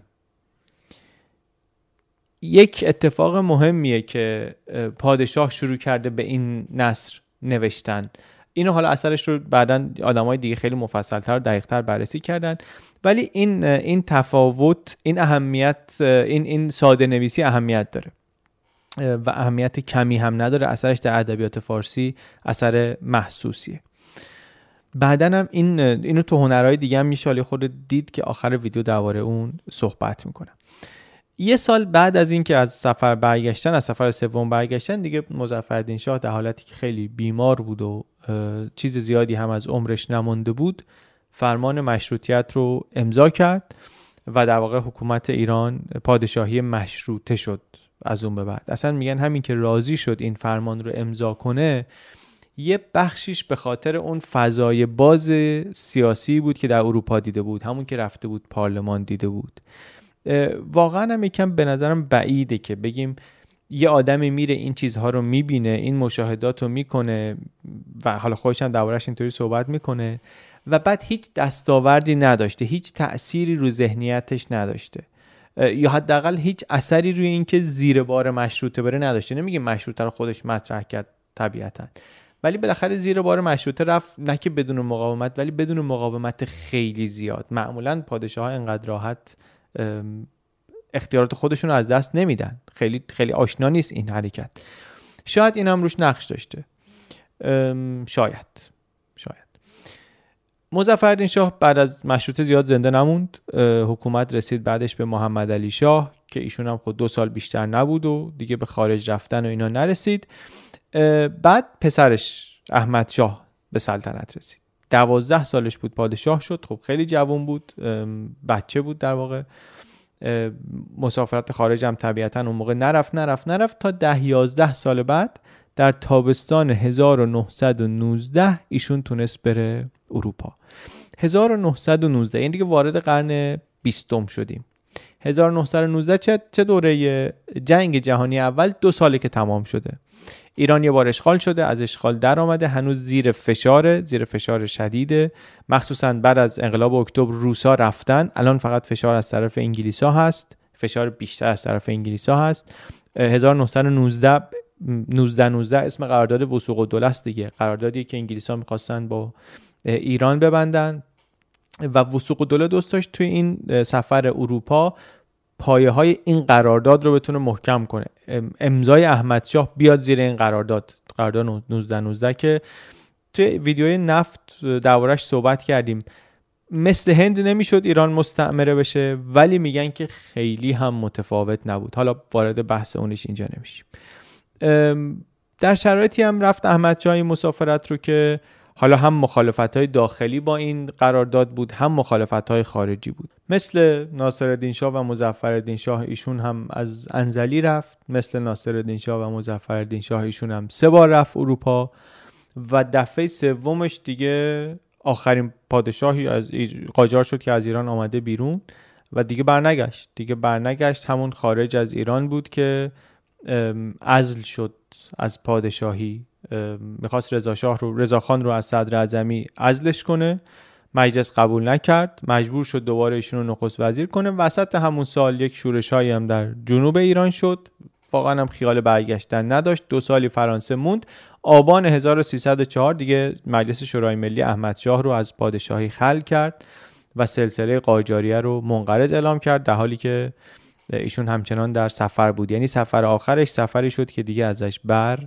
یک اتفاق مهمیه که پادشاه شروع کرده به این نثر نوشتن. اینو حالا اثرش رو بعداً آدمای دیگه خیلی مفصل‌تر دقیق‌تر بررسی کردن، ولی این این تفاوت، این اهمیت، این این ساده نویسی اهمیت داره و اهمیت کمی هم نداره. اثرش در ادبیات فارسی اثر محسوسیه. بعدن هم این اینو تو هنرهای دیگه هم میشه خود دید که آخر ویدیو درباره اون صحبت میکنم. یه سال بعد از این که از سفر برگشتن، از سفر سوم برگشتن دیگه، مظفرالدین شاه در حالتی که خیلی بیمار بود و چیز زیادی هم از عمرش نمانده بود، فرمان مشروطیت رو امضا کرد و در واقع حکومت ایران پادشاهی مشروطه شد. از اون به بعد اصلا میگن همین که راضی شد این فرمان رو امضا کنه، یه بخشیش به خاطر اون فضای باز سیاسی بود که در اروپا دیده بود، همون که رفته بود پارلمان دیده بود. واقعا هم یکم به نظرم بعیده که بگیم یه آدمی میره این چیزها رو میبینه، این مشاهدات رو میکنه و حالا خودش هم دربارش اینطوری صحبت میکنه و بعد هیچ دستاوردی نداشته، هیچ تأثیری رو ذهنیتش نداشته، یا حداقل هیچ اثری روی این که زیر بار مشروطه بره نداشته. نمیگه مشروطه رو خودش مطرح کرد طبیعتاً، ولی بالاخره زیر بار مشروطه رفت، نه که بدون مقاومت، ولی بدون مقاومت خیلی زیاد. معمولاً پادشاه‌ها اینقدر راحت اختیارات خودشون رو از دست نمیدن. خیلی خیلی آشنا نیست این حرکت. شاید این هم روش نقش داشته، شاید شاید مظفرالدین شاه بعد از مشروطه زیاد زنده نموند. حکومت رسید بعدش به محمد علی شاه که ایشون هم خود دو سال بیشتر نبود و دیگه به خارج رفتن و اینا نرسید. بعد پسرش احمد شاه به سلطنت رسید. دوازده سالش بود پادشاه شد. خب خیلی جوان بود، بچه بود در واقع. مسافرت خارج هم طبیعتا اون موقع نرفت نرفت نرفت تا ده یازده سال بعد در تابستان هزار و نهصد و نوزده ایشون تونست بره اروپا. هزار و نهصد و نوزده یعنی دیگه وارد قرن بیستم شدیم. هزار و نهصد و نوزده چه چه دوره جنگ جهانی اول دو ساله که تمام شده. ایران یه بار اشغال شده، از اشغال در آمده، هنوز زیر فشاره، زیر فشار شدیده. مخصوصا بعد از انقلاب اکتبر روسا رفتن، الان فقط فشار از طرف انگلیسا هست، فشار بیشتر از طرف انگلیسا هست. هزار و نهصد و نوزده نوزده نوزده اسم قرارداد وثوق الدوله است دیگه، قراردادی که انگلیسا می‌خواستن با ایران ببندن و وثوق الدوله دوست داشت توی این سفر اروپا پایه های این قرارداد رو بتونه محکم کنه. امضای احمد شاه بیاد زیر این قرارداد، قرارداد نوزده نوزده که توی ویدیوی نفت دربارش صحبت کردیم. مثل هند نمیشد ایران مستعمره بشه، ولی میگن که خیلی هم متفاوت نبود. حالا وارد بحث اونش اینجا نمیشیم. در شرایطی هم رفت احمد شاه این مسافرت رو که حالا هم مخالفت‌های داخلی با این قرارداد بود، هم مخالفت‌های خارجی بود. مثل ناصرالدین شاه و مظفرالدین شاه ایشون هم از انزلی رفت، مثل ناصرالدین شاه و مظفرالدین شاه ایشون هم سه بار رفت اروپا و دفعه سومش دیگه آخرین پادشاهی از قاجار شد که از ایران آمده بیرون و دیگه برنگشت. دیگه برنگشت همون خارج از ایران بود که عزل شد از پادشاهی. میخواست رضا شاه رو رضا خان رو از صدر اعظمی عزلش کنه، مجلس قبول نکرد، مجبور شد دوباره ایشون رو نخست وزیر کنه. وسط همون سال یک شورش‌هایی هم در جنوب ایران شد، واقعا هم خیال برگشتن نداشت. دو سالی فرانسه موند. آبان هزار و سیصد و چهار دیگه مجلس شورای ملی احمد شاه رو از پادشاهی خلع کرد و سلسله قاجاریه رو منقرض اعلام کرد، در حالی که ایشون همچنان در سفر بود. یعنی سفر آخرش سفری شد که دیگه ازش بر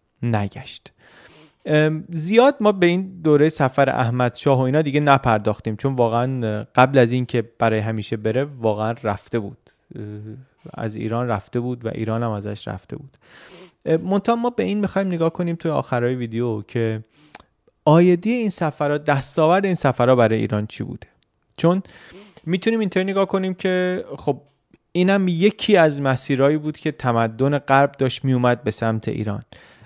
نگشت. زیاد ما به این دوره سفر احمد شاه و اینا دیگه نپرداختیم، چون واقعا قبل از این که برای همیشه بره واقعا رفته بود، از ایران رفته بود و ایران هم ازش رفته بود. منتها ما به این میخوایم نگاه کنیم توی آخرای ویدیو که آیدی این سفرها، دستاورد این سفرها برای ایران چی بوده. چون میتونیم اینطوری نگاه کنیم که خب اینم یکی از مسیرهایی بود که تمدن غرب داشت میومد به سمت ایران.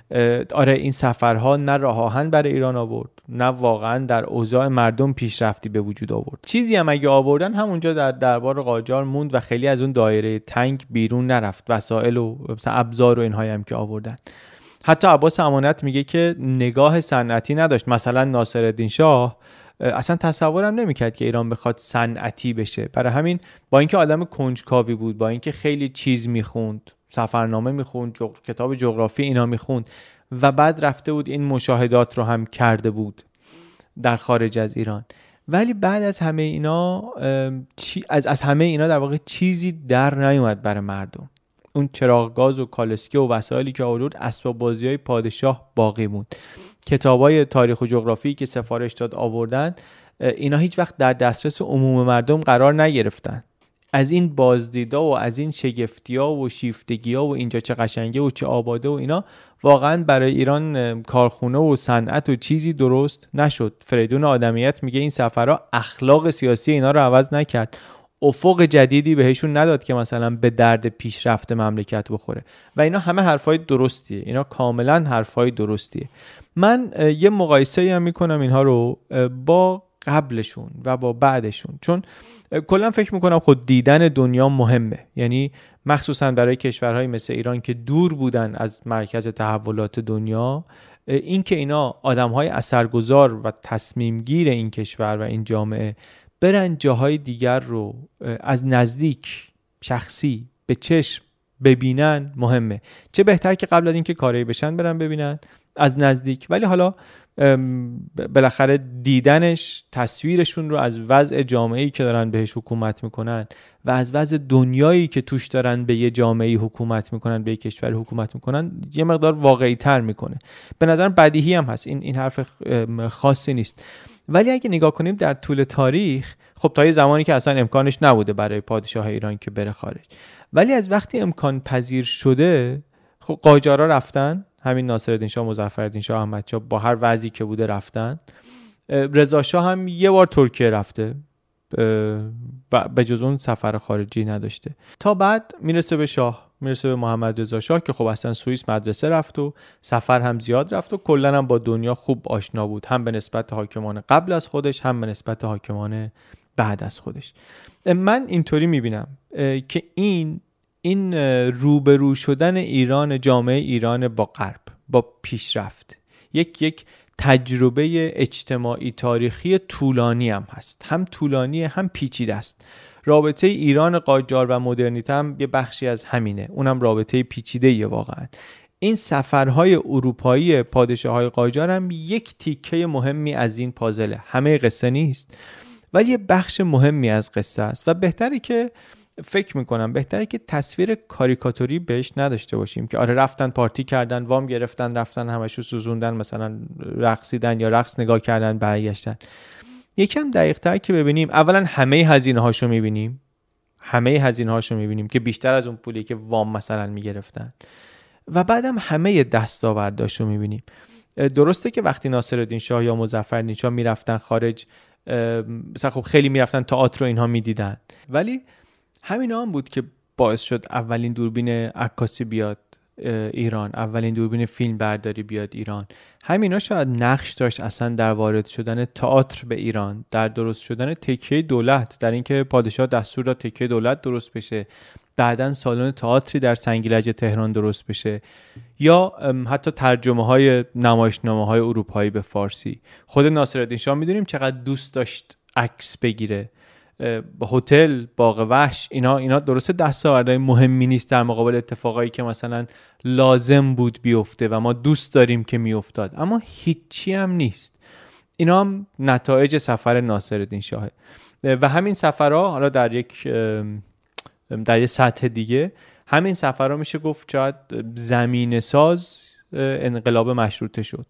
آره این سفرها نه راه آهن برای ایران آورد، نه واقعا در اوضاع مردم پیشرفتی به وجود آورد. چیزی هم اگه آوردن همونجا در دربار قاجار موند و خیلی از اون دایره تنگ بیرون نرفت. وسایل و مثلا ابزار و اینهایی هم که آوردن. حتی عباس امانت میگه که نگاه صنعتی نداشت. مثلا ناصرالدین شاه اصلا تصورم نمیکرد که ایران بخواد صنعتی بشه. برای همین با اینکه آدم کنجکاوی بود، با اینکه خیلی چیز میخوند، سفرنامه میخوند، جغ... کتاب جغرافی اینا میخوند و بعد رفته بود این مشاهدات رو هم کرده بود در خارج از ایران، ولی بعد از همه اینا چی... از... از همه اینا در واقع چیزی در نیومد برای مردم. اون چراغ گاز و کالسکه و وسایلی که آورد، اسباب بازی‌های پادشاه باقی موند. کتابای تاریخ و جغرافی که سفارش داد آوردن، اینا هیچ وقت در دسترس عموم مردم قرار نگرفتن. از این بازدیدا و از این شگفتی‌ها و شیفتگی‌ها و اینجا چه قشنگه و چه آباده و اینا واقعا برای ایران کارخونه و صنعت و چیزی درست نشد. فریدون آدمیت میگه این سفرها اخلاق سیاسی اینا رو عوض نکرد، افق جدیدی بهشون نداد که مثلا به درد پیشرفت مملکت بخوره. و اینا همه حرفای درستیه، اینا کاملا حرفای درستیه. من یه مقایسه هم میکنم اینها رو با قبلشون و با بعدشون، چون کلا فکر میکنم خود دیدن دنیا مهمه. یعنی مخصوصا برای کشورهای مثل ایران که دور بودن از مرکز تحولات دنیا، این که اینا آدمهای اثرگذار و تصمیمگیر این کشور و این جامعه برن جاهای دیگر رو از نزدیک، شخصی، به چشم ببینن مهمه. چه بهتر که قبل از اینکه کاری بشن برن ببینن از نزدیک. ولی حالا بالاخره دیدنش تصویرشون رو از وضع جامعه‌ای که دارن بهش حکومت میکنن و از وضع دنیایی که توش دارن به یه جامعه‌ای حکومت میکنن، به یه کشور حکومت میکنن، یه مقدار واقعی تر میکنه. به نظرم بدیهی هم هست، این این حرف خاصی نیست. ولی اگه نگاه کنیم در طول تاریخ، خب تا یه زمانی که اصلا امکانش نبوده برای پادشاه ایران که بره خارج، ولی از وقتی امکان پذیر شده، خب قاجارا رفتن، همین ناصرالدین شاه، مظفرالدین شاه، احمد شاه با هر وضعی که بوده رفتن. رضا شاه هم یه بار ترکیه رفته، به جز اون سفر خارجی نداشته. تا بعد میرسه به شاه، میرسه به محمد رضا شاه که خب اصلا سوئیس مدرسه رفت و سفر هم زیاد رفت و کلا هم با دنیا خوب آشنا بود، هم به نسبت حاکمان قبل از خودش هم به نسبت حاکمان بعد از خودش. من اینطوری میبینم که این این روبرو شدن ایران، جامعه ایران با غرب، با پیشرفت، یک یک تجربه اجتماعی تاریخی طولانی هم هست، هم طولانی هم پیچیده است. رابطه ایران قاجار و مدرنیته هم یه بخشی از همینه، اونم رابطه پیچیده‌ایه واقعا. این سفرهای اروپایی پادشاه‌های قاجار هم یک تیکه مهمی از این پازله، همه قصه نیست ولی یه بخش مهمی از قصه است و بهتره که فکر میکنم بهتره که تصویر کاریکاتوری بهش نداشته باشیم که آره رفتن پارتی کردن، وام گرفتن، رفتن همشو سوزوندن، مثلا رقصیدن یا رقص نگاه کردن برگشتن. یکم دقیق تر که ببینیم، اولا همه هزینه هاشو میبینیم، همه هزینه هاشو میبینیم که بیشتر از اون پولی که وام مثلا میگرفتن، و بعدم همه دستاورداشو میبینیم. درسته که وقتی ناصرالدین شاه یا مظفرالدین شاه میرفتن خارج، مثلا خب خیلی میرفتن تئاتر و اینها میدیدن، ولی همین هم بود که باعث شد اولین دوربین عکاسی بیاد ایران، اولین دوربین فیلم برداری بیاد ایران. همینا شاید نقش داشت اصلا در وارد شدن تئاتر به ایران، در درست شدن تکیه دولت، در اینکه پادشاه دستور داد تکیه دولت درست بشه، بعدن سالن تئاتری در سنگیلج تهران درست بشه، یا حتی ترجمه های نمایشنامه های اروپایی به فارسی. خود ناصرالدین شاه میدونیم چقدر دوست داشت عکس بگیره، هتل، باغ وحش، اینا اینا درسته دستاوردهای مهمی نیست در مقابل اتفاقایی که مثلا لازم بود بیفته و ما دوست داریم که میافتاد، اما هیچی هم نیست. اینا هم نتایج سفر ناصرالدین شاهه و همین سفرها حالا در یک در یک سطح دیگه، همین سفرها میشه گفت شاید زمینه ساز انقلاب مشروطه شد،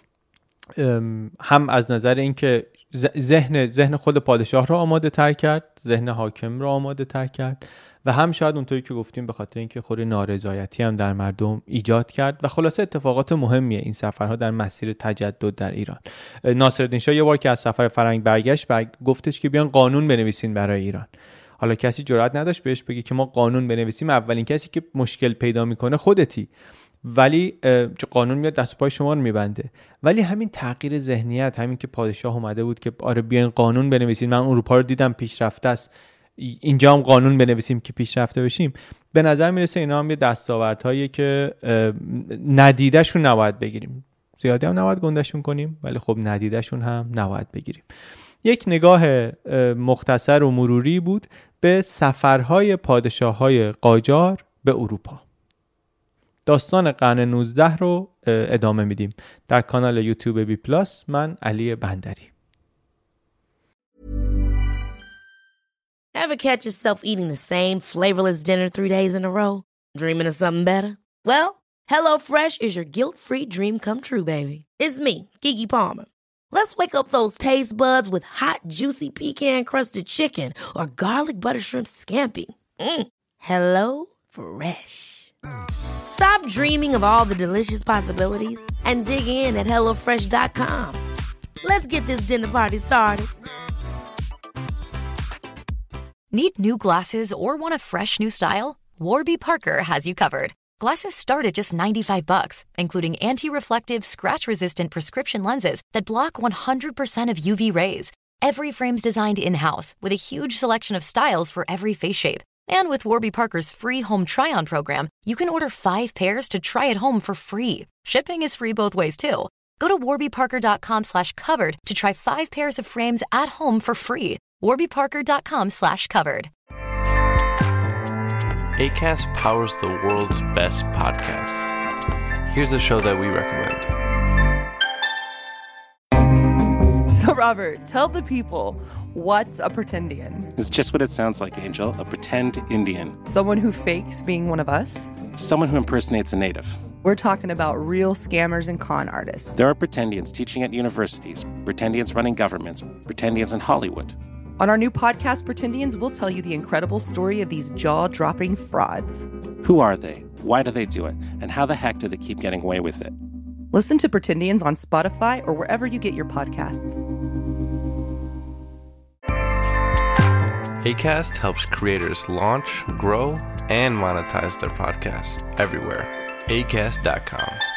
هم از نظر اینکه ذهن ذهن خود پادشاه رو آماده تر کرد، ذهن حاکم رو آماده تر کرد، و هم شاید اونطوری که گفتیم به خاطر اینکه خوری نارضایتی هم در مردم ایجاد کرد و خلاصه اتفاقات مهمیه این سفرها در مسیر تجدد در ایران. ناصرالدین شاه یه بار که از سفر فرنگ برگشت برگ... گفتش که بیان قانون بنویسین برای ایران. حالا کسی جرئت نداشت بهش بگه که ما قانون بنویسیم، اولین کسی که مشکل پیدا میکنه خودتی، ولی چه قانون میاد دست پای شما رو میبنده. ولی همین تغییر ذهنیت، همین که پادشاه اومده بود که آره بیاین قانون بنویسین، من اروپا رو دیدم پیشرفته است، اینجا هم قانون بنویسیم که پیشرفته بشیم، به نظر میرسه اینا هم یه دستاوردهایی که ندیدهشون نباید بگیریم، زیادی هم نباید گندشون کنیم، ولی خب ندیدهشون هم نباید بگیریم. یک نگاه مختصر و مروری بود به سفرهای پادشاههای قاجار به اروپا. داستان قرن نوزده رو ادامه میدیم در کانال یوتیوب بی پلاس. من علی بندری. Ever catch yourself eating the same flavorless dinner three days in a row? Dreaming of something better? Well, HelloFresh is your guilt-free dream come true, baby. It's me, Keke Palmer. Let's wake up those taste buds with hot, juicy pecan-crusted chicken or garlic butter shrimp scampi. Mm. Hello Fresh. Stop dreaming of all the delicious possibilities and dig in at hello fresh dot com. Let's get this dinner party started. Need new glasses or want a fresh new style? Warby Parker has you covered. Glasses start at just ninety-five bucks, including anti-reflective, scratch-resistant prescription lenses that block one hundred percent of U V rays. Every frame's designed in-house with a huge selection of styles for every face shape. And with Warby Parker's free home try-on program, you can order five pairs to try at home for free. Shipping is free both ways, too. Go to warby parker dot com slash covered to try five pairs of frames at home for free. warby parker dot com slash covered. Acast powers the world's best podcasts. Here's a show that we recommend. So, Robert, tell the people, what's a pretendian? It's just what it sounds like, Angel. A pretend Indian. Someone who fakes being one of us? Someone who impersonates a native. We're talking about real scammers and con artists. There are pretendians teaching at universities, pretendians running governments, pretendians in Hollywood. On our new podcast, Pretendians, we'll tell you the incredible story of these jaw-dropping frauds. Who are they? Why do they do it? And how the heck do they keep getting away with it? Listen to Pretendians on Spotify or wherever you get your podcasts. Acast helps creators launch, grow, and monetize their podcasts everywhere. acast dot com.